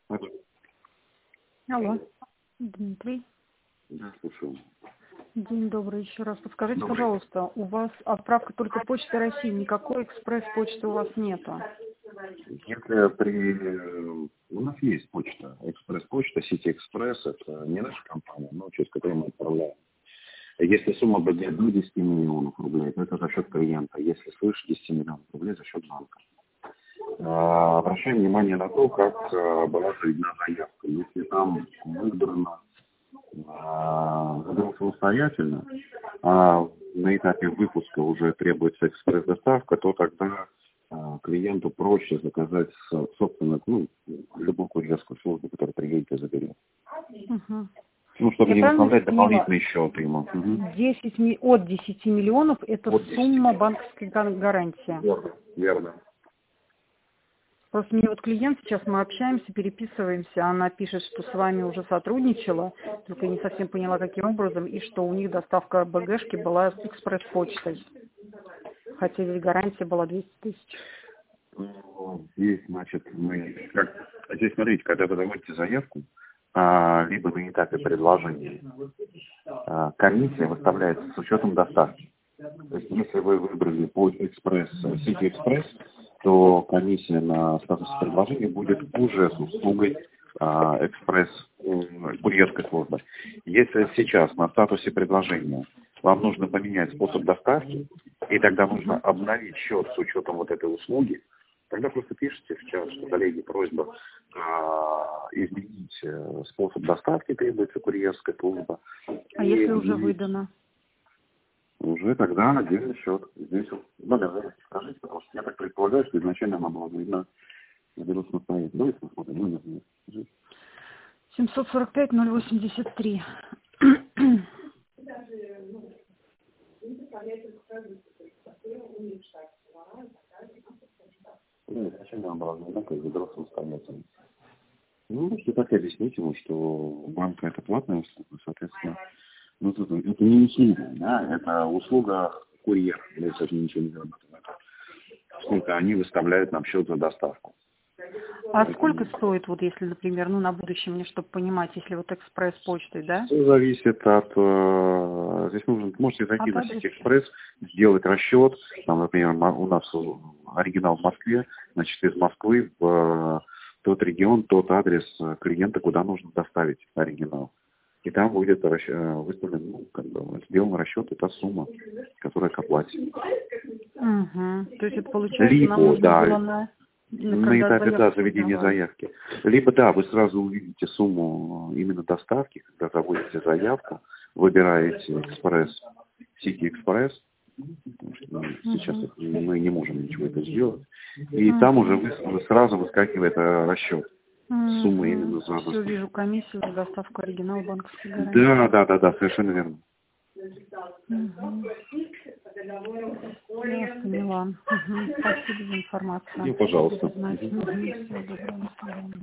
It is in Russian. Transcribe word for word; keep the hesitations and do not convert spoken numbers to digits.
Алло. Алло, Дмитрий. Да, слушаю. День добрый еще раз. Подскажите, Добрый. пожалуйста, у вас отправка только Почты России, никакой экспресс-почты у вас нету? Если при... У нас есть почта, экспресс-почта, Сити Экспресс, это не наша компания, но через которую мы отправляем. Если сумма будет до десяти миллионов рублей, то это за счет клиента. Если свыше десяти миллионов рублей, за счет банка. А, Обращаем внимание на то, как а, была заведена заявка. Если там выбрано а, выбрал самостоятельно, а на этапе выпуска уже требуется экспресс-доставка, то тогда а, клиенту проще заказать с- собственно, ну, любую курьерскую службу, которая приедет и заберет. Угу. Ну, чтобы Я не правильно выставлять поняла, дополнительный счет ему. Мгм. десять, ми- от десяти миллионов это Вот десять сумма миллионов. банковской га- гарантии? Верно. Верно. Просто мне вот клиент, сейчас мы общаемся, переписываемся, она пишет, что с вами уже сотрудничала, только я не совсем поняла, каким образом, и что у них доставка БГшки была экспресс-почтой, хотя здесь гарантия была двести тысяч. Ну, Здесь, значит, мы, как, здесь, смотрите, когда вы заводите заявку, а, либо на этапе предложения, а, комиссия выставляется с учетом доставки. То есть, если вы выбрали по экспресс, Сити Экспресс, то комиссия на статус предложения будет уже с услугой а, экспресс м, курьерской службы. Если сейчас на статусе предложения вам нужно поменять способ доставки, и тогда нужно обновить счет с учетом вот этой услуги, тогда просто пишите в чат, что, коллеги, просьба а, изменить э, способ доставки, требуется курьерская служба. А И если уже обновить выдано? уже тогда отдельный счет. Здесь вот номер заявки скажите, потому что я так предполагаю, что изначально она была видна наберут самостоятельно. Давайте посмотрим номер заявки. Скажите. семьсот сорок пять ноль восемьдесят три. Ну, изначально она была видна, как заберут самостоятельно. Ну, можете так и объяснить ему, что у банка это платная услуга, соответственно, ну, тут это не услуга, да, это услуга курьера, мы с этим ничего не зарабатываем. Сколько они выставляют нам счет за доставку. А сколько Поэтому стоит, вот если, например, ну на будущее мне, чтобы понимать, если вот экспресс-почтой, да? все зависит от... э, здесь нужно, можете зайти От на адреса? Сити Экспресс, сделать расчет. Там, например, ма- у нас оригинал в Москве, значит, из Москвы в э, тот регион, тот адрес э, клиента, куда нужно доставить оригинал. И там будет расч- э, выставлен, ну, как бы, сделан расчет, это сумма, которая к оплате. Угу. То есть это получается, нам Либо, нужно да, было на, на на когда этапе, да, заявку заведения подавали. заявки. Либо, да, вы сразу увидите сумму именно доставки, когда заводите заявку, выбираете экспресс, Сити Экспресс, потому что мы сейчас Угу. это- мы не можем ничего это сделать, и там уже Угу. вы, вы сразу выскакивает э, расчет суммы Угу. именно за Все, доставку. вижу комиссию за доставку оригинала банковской Да, гарантии. да, да, да, совершенно верно. Угу. Я поняла. Угу. Спасибо за информацию. Ну, пожалуйста. Буду знать. Мгм. Угу. Всего доброго. До свидания.